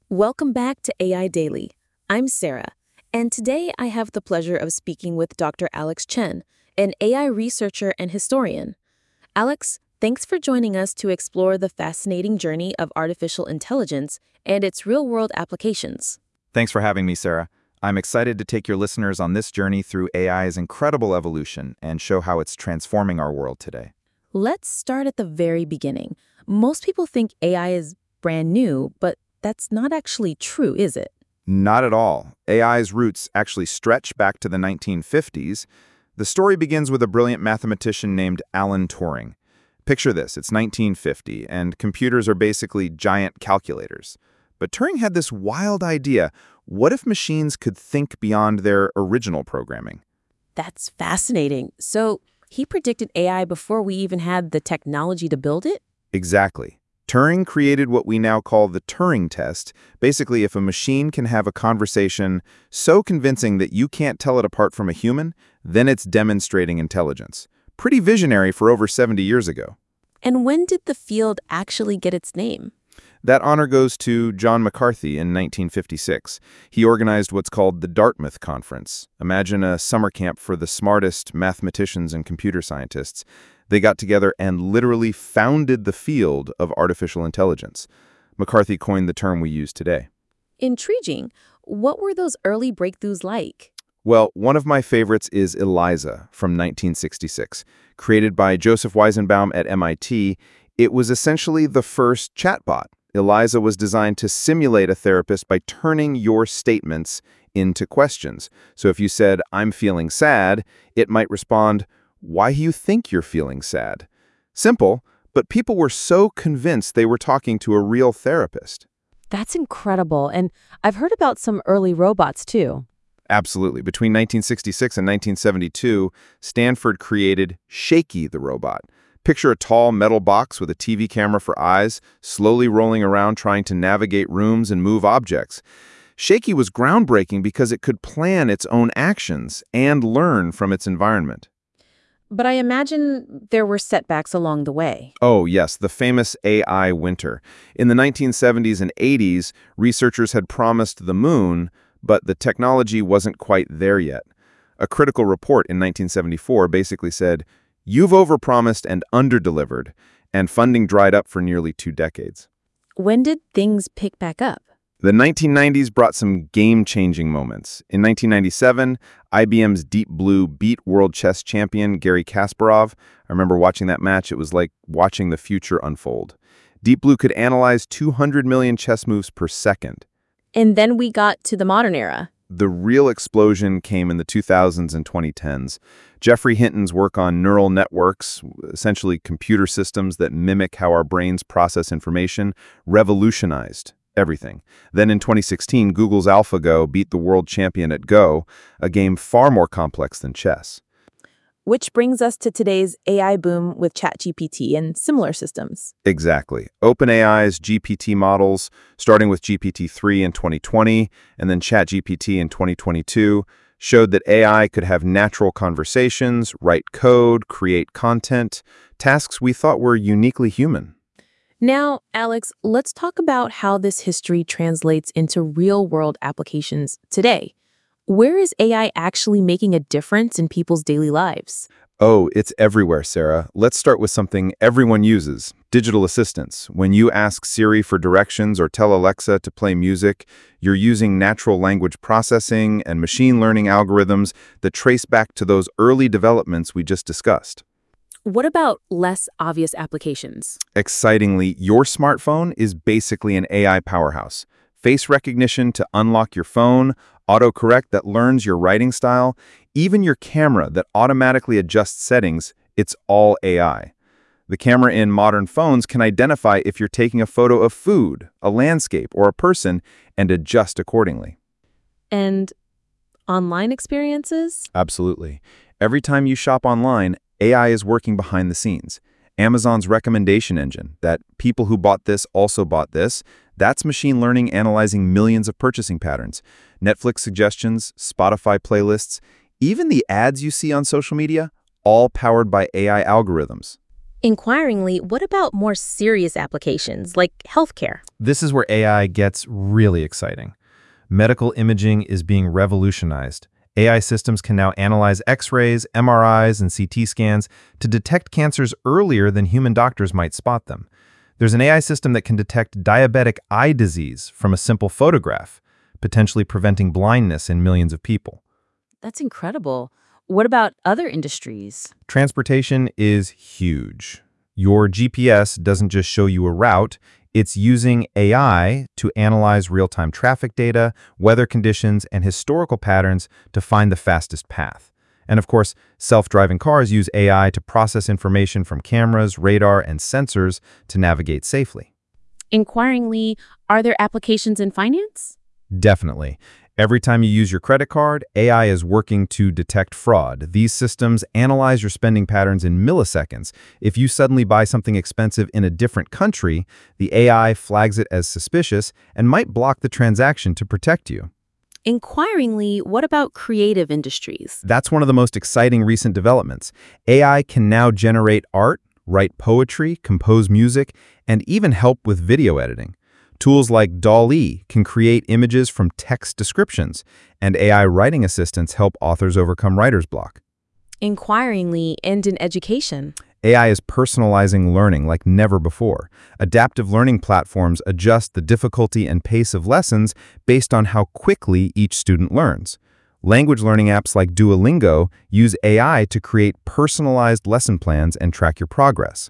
Welcome back to AI Daily. I'm Sarah, and today I have the pleasure of speaking with Dr. Alex Chen, an AI researcher and historian. Alex, thanks for joining us to explore the fascinating journey of artificial intelligence and its real-world applications. Thanks for having me, Sarah. I'm excited to take your listeners on this journey through AI's incredible evolution and show how it's transforming our world today. Let's start at the very beginning. Most people think AI is brand new, but that's not actually true, is it? Not at all. AI's roots actually stretch back to the 1950s. The story begins with a brilliant mathematician named Alan Turing. Picture this, it's 1950, and computers are basically giant calculators. But Turing had this wild idea: what if machines could think beyond their original programming? That's fascinating. So he predicted AI before we even had the technology to build it? Exactly. Turing created what we now call the Turing test. Basically, if a machine can have a conversation so convincing that you can't tell it apart from a human, then it's demonstrating intelligence. Pretty visionary for over 70 years ago. And when did the field actually get its name? That honor goes to John McCarthy in 1956. He organized what's called the Dartmouth Conference. Imagine a summer camp for the smartest mathematicians and computer scientists. They got together and literally founded the field of artificial intelligence. McCarthy coined the term we use today. Intriguing. What were those early breakthroughs like? Well, one of my favorites is ELIZA from 1966. Created by Joseph Weizenbaum at MIT, it was essentially the first chatbot. ELIZA was designed to simulate a therapist by turning your statements into questions. So if you said, "I'm feeling sad," it might respond, "Why do you think you're feeling sad?" Simple, but people were so convinced they were talking to a real therapist. That's incredible. And I've heard about some early robots, too. Absolutely. Between 1966 and 1972, Stanford created Shaky the robot. Picture a tall metal box with a TV camera for eyes, slowly rolling around trying to navigate rooms and move objects. Shaky was groundbreaking because it could plan its own actions and learn from its environment. But I imagine there were setbacks along the way. Oh, yes, the famous AI winter. In the 1970s and 80s, researchers had promised the moon, but the technology wasn't quite there yet. A critical report in 1974 basically said, "You've overpromised and underdelivered," and funding dried up for nearly 2 decades. When did things pick back up? The 1990s brought some game-changing moments. In 1997, IBM's Deep Blue beat world chess champion Garry Kasparov. I remember watching that match. It was like watching the future unfold. Deep Blue could analyze 200 million chess moves per second. And then we got to the modern era. The real explosion came in the 2000s and 2010s. Geoffrey Hinton's work on neural networks, essentially computer systems that mimic how our brains process information, revolutionized everything. Then in 2016, Google's AlphaGo beat the world champion at Go, a game far more complex than chess. Which brings us to today's AI boom with ChatGPT and similar systems. Exactly. OpenAI's GPT models, starting with GPT-3 in 2020 and then ChatGPT in 2022, showed that AI could have natural conversations, write code, create content, tasks we thought were uniquely human. Now, Alex, let's talk about how this history translates into real-world applications today. Where is AI actually making a difference in people's daily lives? Oh, it's everywhere, Sarah. Let's start with something everyone uses: digital assistants. When you ask Siri for directions or tell Alexa to play music, you're using natural language processing and machine learning algorithms that trace back to those early developments we just discussed. What about less obvious applications? Excitingly, your smartphone is basically an AI powerhouse. Face recognition to unlock your phone, autocorrect that learns your writing style, even your camera that automatically adjusts settings, it's all AI. The camera in modern phones can identify if you're taking a photo of food, a landscape, or a person and adjust accordingly. And online experiences? Absolutely. Every time you shop online, AI is working behind the scenes. Amazon's recommendation engine, that people who bought this also bought this, that's machine learning analyzing millions of purchasing patterns. Netflix suggestions, Spotify playlists, even the ads you see on social media, all powered by AI algorithms. Inquiringly, what about more serious applications like healthcare? This is where AI gets really exciting. Medical imaging is being revolutionized. AI systems can now analyze X-rays, MRIs, and CT scans to detect cancers earlier than human doctors might spot them. There's an AI system that can detect diabetic eye disease from a simple photograph, potentially preventing blindness in millions of people. That's incredible. What about other industries? Transportation is huge. Your GPS doesn't just show you a route, it's using AI to analyze real-time traffic data, weather conditions, and historical patterns to find the fastest path. And of course, self-driving cars use AI to process information from cameras, radar, and sensors to navigate safely. Inquiringly, are there applications in finance? Definitely. Every time you use your credit card, AI is working to detect fraud. These systems analyze your spending patterns in milliseconds. If you suddenly buy something expensive in a different country, the AI flags it as suspicious and might block the transaction to protect you. Inquiringly, what about creative industries? That's one of the most exciting recent developments. AI can now generate art, write poetry, compose music, and even help with video editing. Tools like DALL-E can create images from text descriptions, and AI writing assistants help authors overcome writer's block. Inquiringly, and in education? AI is personalizing learning like never before. Adaptive learning platforms adjust the difficulty and pace of lessons based on how quickly each student learns. Language learning apps like Duolingo use AI to create personalized lesson plans and track your progress.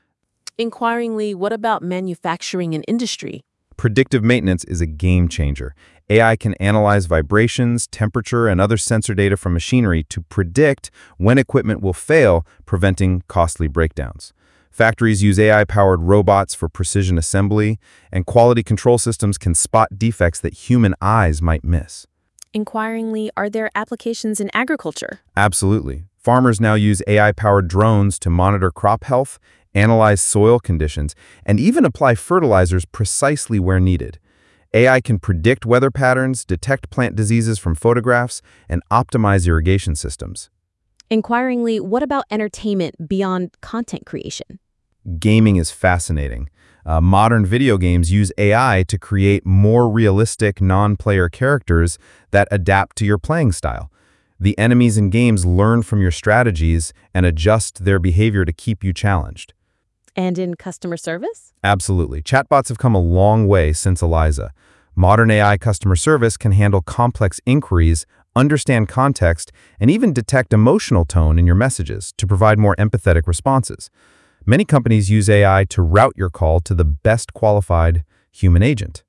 Inquiringly, what about manufacturing and industry? Predictive maintenance is a game changer. AI can analyze vibrations, temperature, and other sensor data from machinery to predict when equipment will fail, preventing costly breakdowns. Factories use AI-powered robots for precision assembly, and quality control systems can spot defects that human eyes might miss. Inquiringly, are there applications in agriculture? Absolutely. Farmers now use AI-powered drones to monitor crop health, analyze soil conditions, and even apply fertilizers precisely where needed. AI can predict weather patterns, detect plant diseases from photographs, and optimize irrigation systems. Inquiringly, what about entertainment beyond content creation? Gaming is fascinating. Modern video games use AI to create more realistic non-player characters that adapt to your playing style. The enemies in games learn from your strategies and adjust their behavior to keep you challenged. And in customer service? Absolutely. Chatbots have come a long way since Eliza. Modern AI customer service can handle complex inquiries, understand context, and even detect emotional tone in your messages to provide more empathetic responses. Many companies use AI to route your call to the best qualified human agent.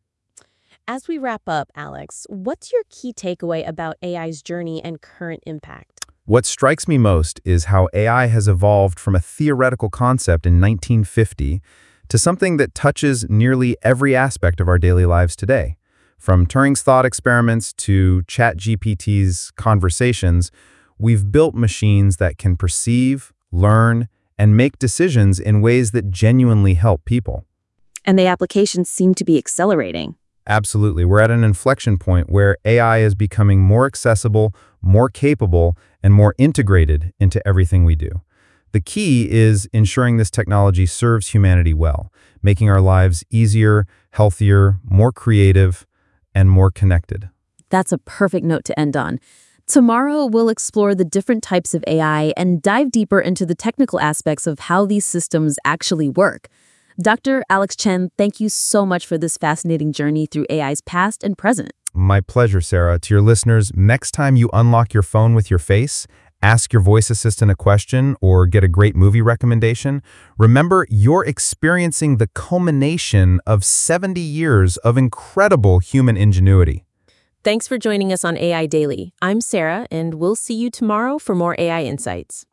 As we wrap up, Alex, what's your key takeaway about AI's journey and current impact? What strikes me most is how AI has evolved from a theoretical concept in 1950 to something that touches nearly every aspect of our daily lives today. From Turing's thought experiments to ChatGPT's conversations, we've built machines that can perceive, learn, and make decisions in ways that genuinely help people. And the applications seem to be accelerating. Absolutely. We're at an inflection point where AI is becoming more accessible, more capable, and more integrated into everything we do. The key is ensuring this technology serves humanity well, making our lives easier, healthier, more creative, and more connected. That's a perfect note to end on. Tomorrow, we'll explore the different types of AI and dive deeper into the technical aspects of how these systems actually work. Dr. Alex Chen, thank you so much for this fascinating journey through AI's past and present. My pleasure, Sarah. To your listeners, next time you unlock your phone with your face, ask your voice assistant a question, or get a great movie recommendation, remember you're experiencing the culmination of 70 years of incredible human ingenuity. Thanks for joining us on AI Daily. I'm Sarah, and we'll see you tomorrow for more AI insights.